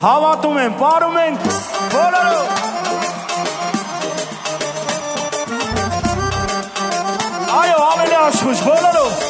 Հավատում են, պարում են, բոլորը Այո, ավելի աշխուժ, բոլորը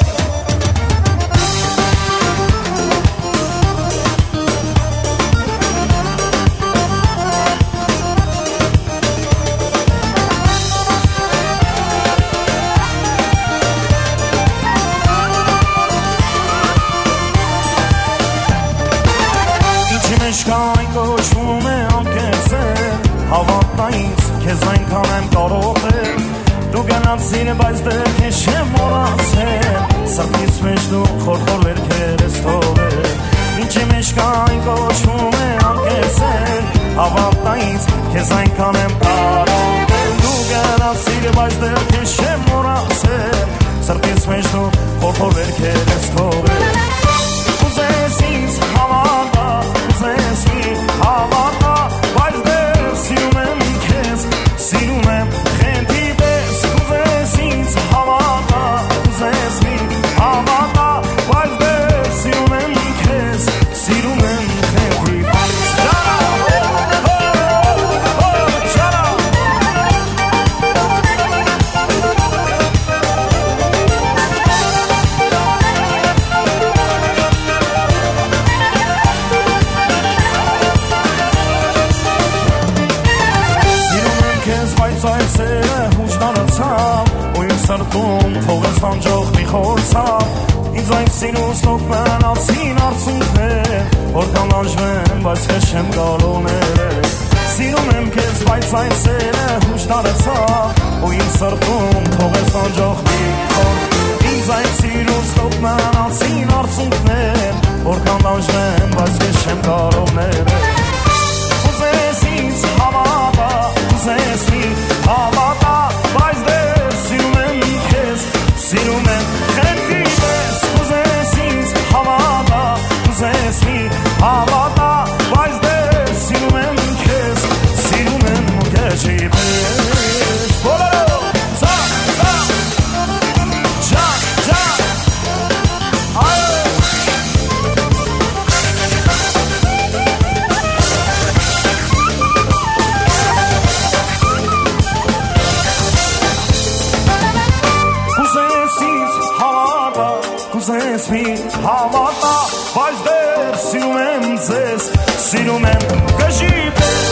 Շկայն կոչվում է անկեցել Հավատա ինձ, կեզ այնքան եմ կարող էլ Դու գնացին բայց դեր քեզ չեմ մոռացել Սրտից մեջ դու խորխոր վերքեր ես թողել Ինչի մեջ կային կոչվում է անկեցել Հավատա ինձ, կեզ այնքան եմ կարող էլ Դու գնացին բայց դեր քեզ չեմ մոռացել Սրտից մեջ դու խորխոր վերքեր ես թողել Ուզես ինձ հավատա Ուզես մի հավատա Բայց դեր սիրում եմ քեզ Սիրում եմ խենթի պես Ուզես ինձ հավատա Ուզես մի հավատա Բայց դեր սիրում եմ քեզ Սիրում եմ խենթի պես Այսերը հուշնարացավ ու իմ սրտում թողես վանջող մի խորցավ ինձ այն սինուս նոք մենացին արցունքներ որ կանանջվեմ բայց քեզ չեմ գալու ներել սիրում եմ քեզ բայց այսերը հուշնարացավ ու իմ սրտում թողես վանջող մի խորցավ ինձ այն սիրուս նոք մենացին արցունքներ որ կանանջվեմ բայց քեզ չեմ գալու ներել ուզես ինձ հավատա ուզես մի հավատա, բայց դեր սիրում եմ քեզ, սիրում եմ խենթի պես Ուզես ինձ հավատա, ուզես մի հավատա, բայց դեր սիրում եմ քեզ, սիրում եմ քեզի պես Բոլորը, ծակ, ծակ, ճակ, ճակ, այո Ուզես մի հավատա, բայց դեր սիրում եմ ձեզ, սիրում եմ քեզի պես